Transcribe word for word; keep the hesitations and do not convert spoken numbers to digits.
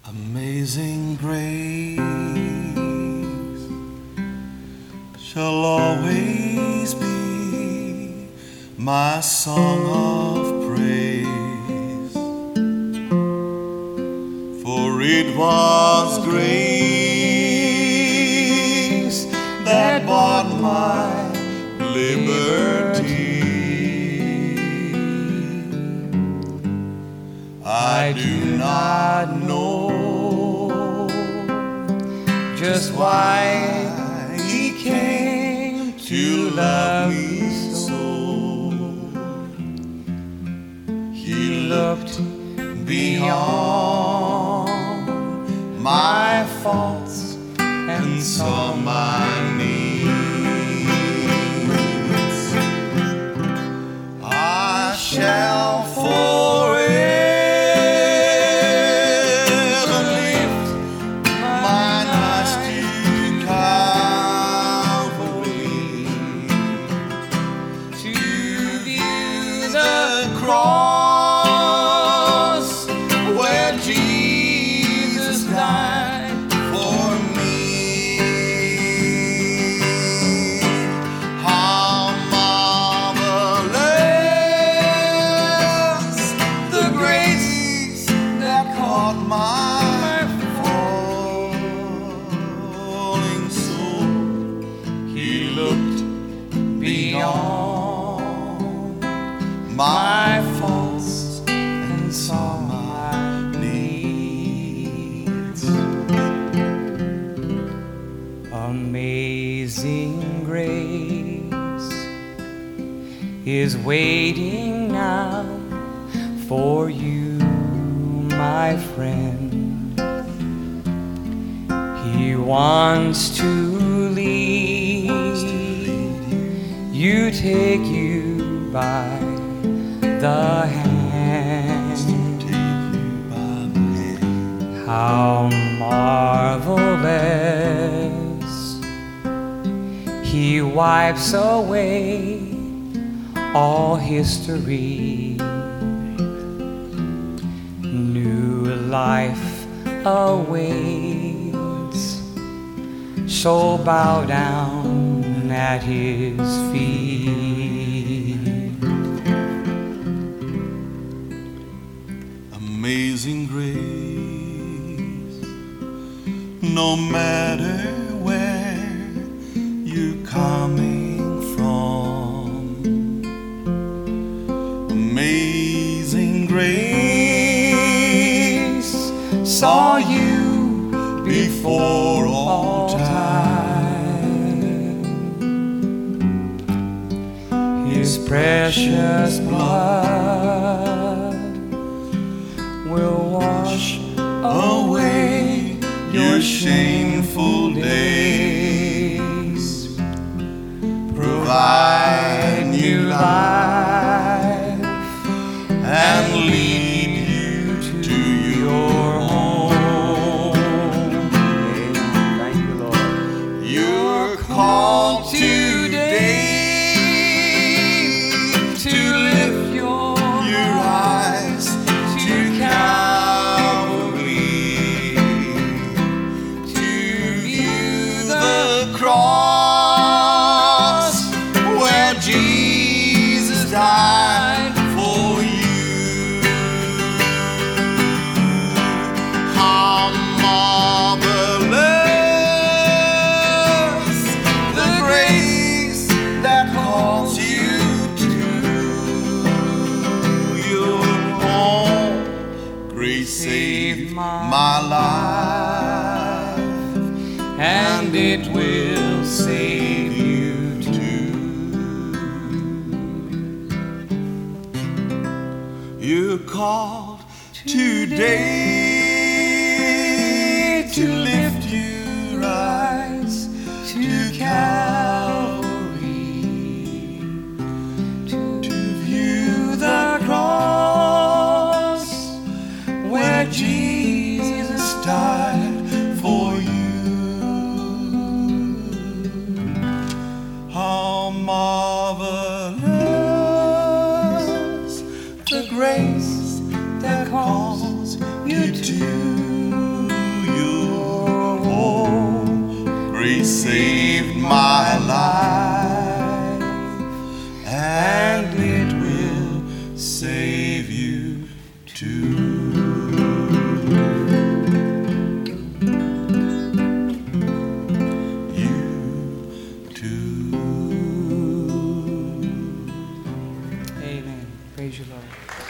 Amazing grace shall always be my song of praise, for it was grace that bought my liberty. I do not know just why He came to love me so. He looked beyond my faults and saw my needs. I shall forever cross where Jesus died for me. How marvelous the grace that caught my falling soul. He looked beyond my faults and saw my needs. Amazing grace is waiting now for you, my friend. He wants to lead you, take you by the hand. How marvelous! He wipes away all history. New life awaits, so bow down at His feet. Amazing grace, no matter where you're coming from. Amazing grace saw you before all time. His precious blood will wash away your shameful days, provide new life, and lead you to your home. Thank you, Lord. You're called today to lift your, your eyes to Calvary, to view the cross where Jesus died for you. How marvelous the grace that calls you to your home. Grace saved my life, and it will save you too. You're called today to lift your eyes to Calvary, to view the cross where Jesus died for you. How marvelous the grace that calls you He saved my life, and it will save you too. Amen. Praise you, Lord.